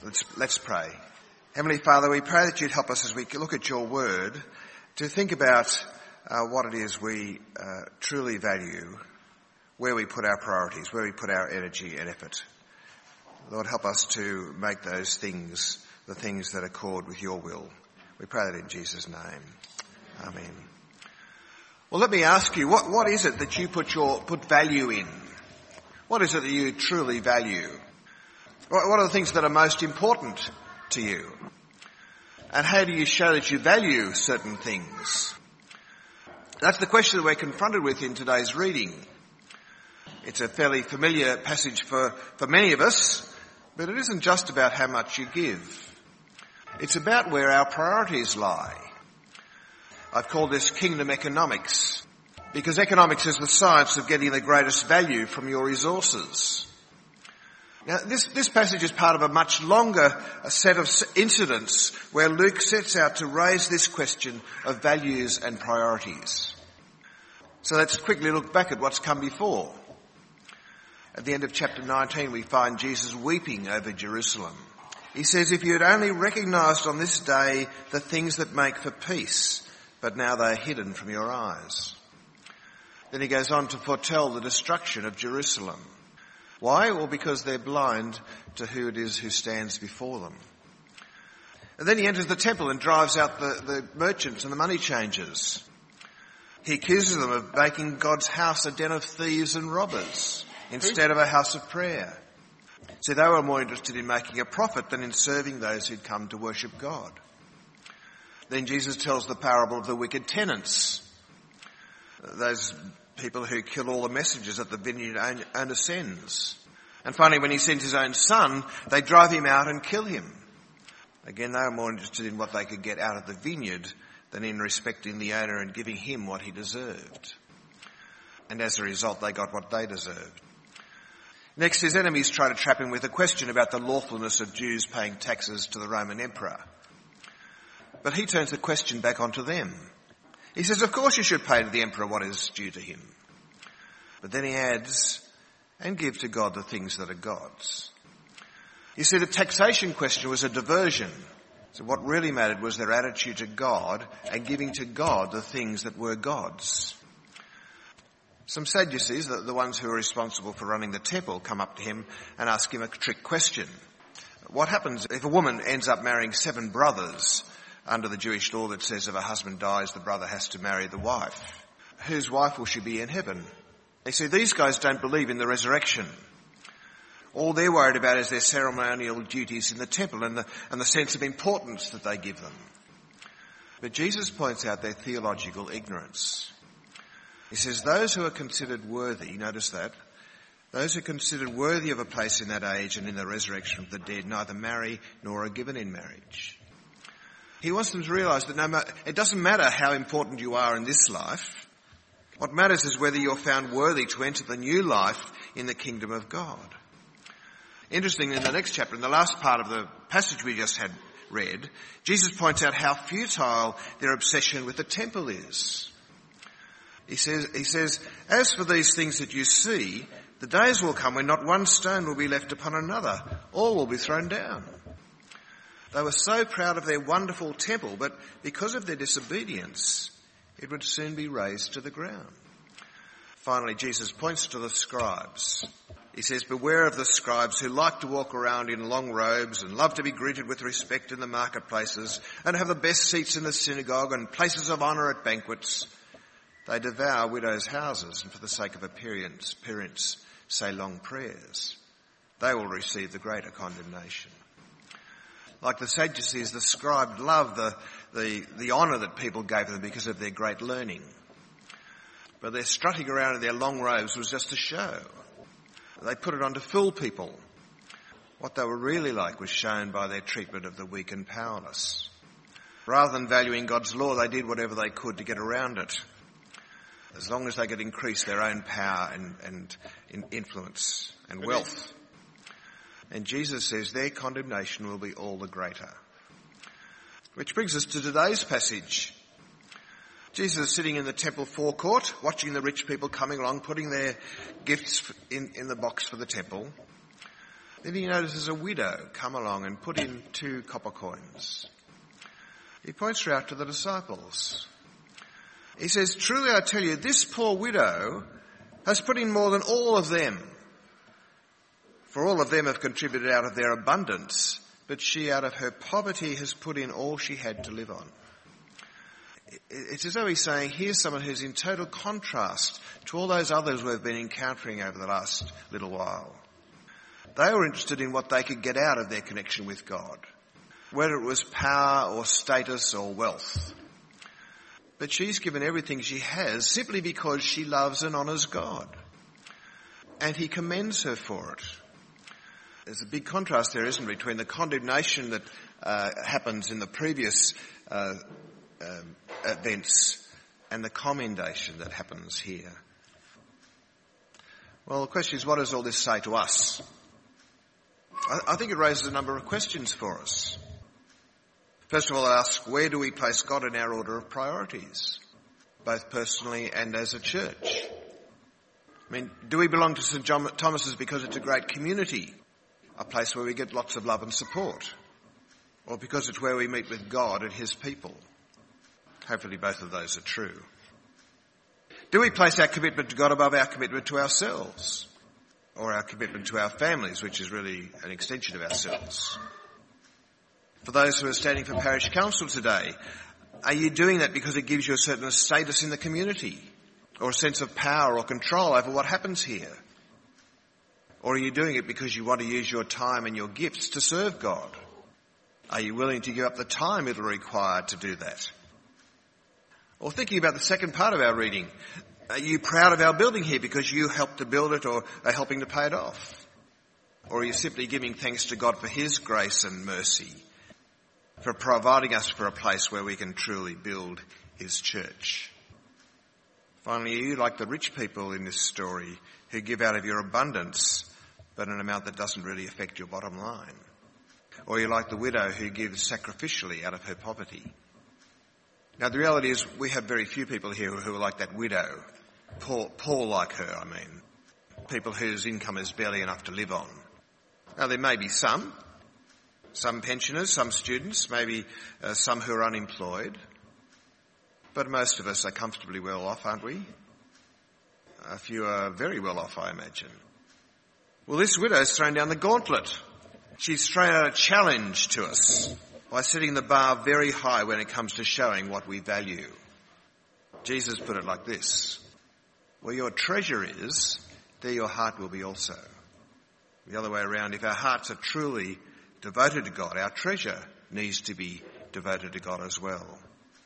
Let's pray. Heavenly Father, we pray that you'd help us as we look at your word to think about what it is we truly value, where we put our priorities, where we put our energy and effort. Lord, help us to make those things the things that accord with your will. We pray that in Jesus' name. Amen. Well, let me ask you, what is it that you put value in? What is it that you truly value? What are the things that are most important to you? And how do you show that you value certain things? That's the question that we're confronted with in today's reading. It's a fairly familiar passage for many of us, but it isn't just about how much you give. It's about where our priorities lie. I've called this kingdom economics, because economics is the science of getting the greatest value from your resources. Now, this passage is part of a much longer set of incidents where Luke sets out to raise this question of values and priorities. So let's quickly look back at what's come before. At the end of chapter 19, we find Jesus weeping over Jerusalem. He says, "If you had only recognised on this day the things that make for peace, but now they are hidden from your eyes." Then he goes on to foretell the destruction of Jerusalem. Why? Well, because they're blind to who it is who stands before them. And then he enters the temple and drives out the merchants and the money changers. He accuses them of making God's house a den of thieves and robbers instead of a house of prayer. So they were more interested in making a profit than in serving those who'd come to worship God. Then Jesus tells the parable of the wicked tenants, those people who kill all the messengers that the vineyard owner sends. And finally, when he sends his own son, they drive him out and kill him. Again, they were more interested in what they could get out of the vineyard than in respecting the owner and giving him what he deserved. And as a result, they got what they deserved. Next, his enemies try to trap him with a question about the lawfulness of Jews paying taxes to the Roman emperor. But he turns the question back onto them. He says, of course you should pay to the emperor what is due to him. But then he adds, and give to God the things that are God's. You see, the taxation question was a diversion. So what really mattered was their attitude to God and giving to God the things that were God's. Some Sadducees, the ones who are responsible for running the temple, come up to him and ask him a trick question. What happens if a woman ends up marrying 7 brothers under the Jewish law that says if a husband dies, the brother has to marry the wife? Whose wife will she be in heaven? You see, these guys don't believe in the resurrection. All they're worried about is their ceremonial duties in the temple and the sense of importance that they give them. But Jesus points out their theological ignorance. He says those who are considered worthy, notice that, those who are considered worthy of a place in that age and in the resurrection of the dead neither marry nor are given in marriage. He wants them to realise that it doesn't matter how important you are in this life. What matters is whether you're found worthy to enter the new life in the kingdom of God. Interestingly, in the next chapter, in the last part of the passage we just had read, Jesus points out how futile their obsession with the temple is. He says, as for these things that you see, the days will come when not one stone will be left upon another. All will be thrown down. They were so proud of their wonderful temple, but because of their disobedience, it would soon be razed to the ground. Finally, Jesus points to the scribes. He says, beware of the scribes who like to walk around in long robes and love to be greeted with respect in the marketplaces and have the best seats in the synagogue and places of honour at banquets. They devour widows' houses and for the sake of appearance say long prayers. They will receive the greater condemnation. Like the Sadducees, the scribes loved the honour that people gave them because of their great learning. But their strutting around in their long robes was just a show. They put it on to fool people. What they were really like was shown by their treatment of the weak and powerless. Rather than valuing God's law, they did whatever they could to get around it, as long as they could increase their own power and influence and wealth. And Jesus says their condemnation will be all the greater. Which brings us to today's passage. Jesus is sitting in the temple forecourt, watching the rich people coming along, putting their gifts in the box for the temple. Then he notices a widow come along and put in 2 copper coins. He points her out to the disciples. He says, "Truly I tell you, this poor widow has put in more than all of them. For all of them have contributed out of their abundance, but she out of her poverty has put in all she had to live on." It's as though he's saying, here's someone who's in total contrast to all those others we've been encountering over the last little while. They were interested in what they could get out of their connection with God, whether it was power or status or wealth. But she's given everything she has simply because she loves and honours God. And he commends her for it. There's a big contrast there, isn't there, between the condemnation that happens in the previous events and the commendation that happens here. Well, the question is, what does all this say to us? I think it raises a number of questions for us. First of all, I ask, where do we place God in our order of priorities, both personally and as a church? I mean, do we belong to St. Thomas's because it's a great community, a place where we get lots of love and support, or because it's where we meet with God and his people? Hopefully both of those are true. Do we place our commitment to God above our commitment to ourselves, or our commitment to our families, which is really an extension of ourselves? For those who are standing for parish council today, are you doing that because it gives you a certain status in the community, or a sense of power or control over what happens here? Or are you doing it because you want to use your time and your gifts to serve God? Are you willing to give up the time it'll require to do that? Or thinking about the second part of our reading, are you proud of our building here because you helped to build it or are helping to pay it off? Or are you simply giving thanks to God for his grace and mercy, for providing us for a place where we can truly build his church? Finally, are you like the rich people in this story who give out of your abundance, but an amount that doesn't really affect your bottom line? Or are you like the widow who gives sacrificially out of her poverty? Now, the reality is we have very few people here who are like that widow, poor like her, I mean, people whose income is barely enough to live on. Now, there may be some pensioners, some students, maybe some who are unemployed, but most of us are comfortably well off, aren't we? A few are very well off, I imagine. Well, this widow's thrown down the gauntlet. She's thrown out a challenge to us by setting the bar very high when it comes to showing what we value. Jesus put it like this: where your treasure is, there your heart will be also. The other way around, if our hearts are truly devoted to God, our treasure needs to be devoted to God as well.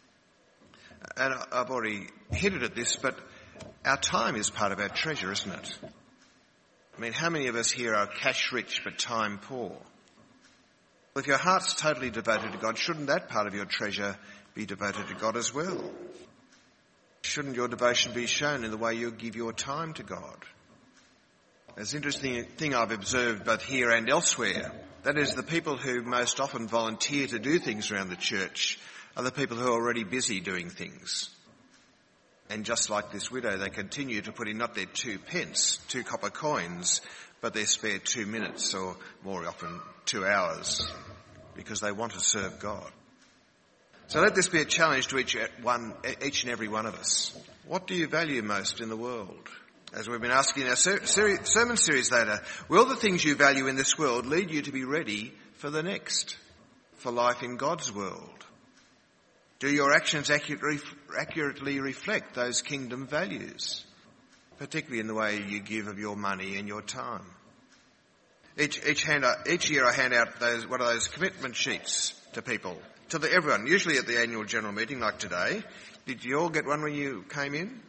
And I've already hinted at this, but our time is part of our treasure, isn't it? I mean, how many of us here are cash rich but time poor? Well, if your heart's totally devoted to God, shouldn't that part of your treasure be devoted to God as well? Shouldn't your devotion be shown in the way you give your time to God? There's an interesting thing I've observed both here and elsewhere. That is, the people who most often volunteer to do things around the church are the people who are already busy doing things. And just like this widow, they continue to put in not their 2 pence, 2 copper coins, but their spare 2 minutes, or more often 2 hours, because they want to serve God. So let this be a challenge to each and every one of us. What do you value most in the world? As we've been asking in our sermon series later, will the things you value in this world lead you to be ready for the next, for life in God's world? Do your actions accurately reflect those kingdom values, particularly in the way you give of your money and your time? Each year I hand out one of those commitment sheets to people, to everyone, usually at the annual general meeting like today. Did you all get one when you came in?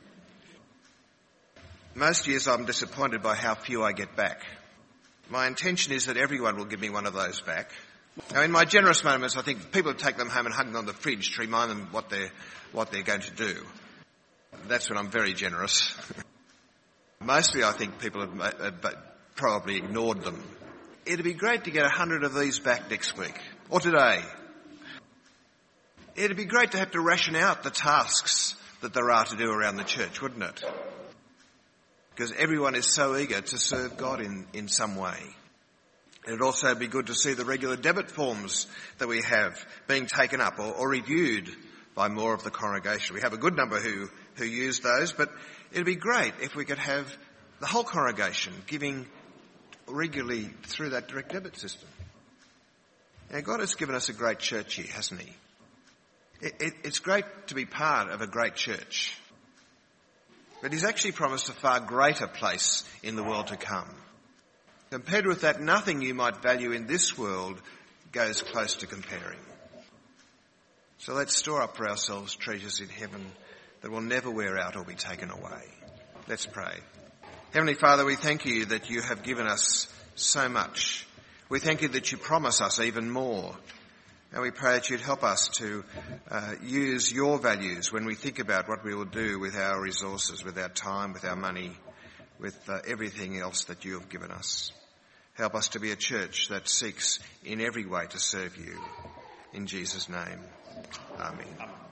Most years I'm disappointed by how few I get back. My intention is that everyone will give me one of those back. Now, in my generous moments, I think people take them home and hang them on the fridge to remind them what they're going to do. That's when I'm very generous. Mostly I think people have probably ignored them. It'd be great to get 100 of these back next week, or today. It'd be great to have to ration out the tasks that there are to do around the church, wouldn't it? Because everyone is so eager to serve God in some way. It'd also be good to see the regular debit forms that we have being taken up or reviewed by more of the congregation. We have a good number who use those, but it'd be great if we could have the whole congregation giving regularly through that direct debit system. Now, God has given us a great church here, hasn't he? It's great to be part of a great church. But he's actually promised a far greater place in the world to come. Compared with that, nothing you might value in this world goes close to comparing. So let's store up for ourselves treasures in heaven that will never wear out or be taken away. Let's pray. Heavenly Father, we thank you that you have given us so much. We thank you that you promise us even more. And we pray that you'd help us to use your values when we think about what we will do with our resources, with our time, with our money, with everything else that you have given us. Help us to be a church that seeks in every way to serve you. In Jesus' name, amen.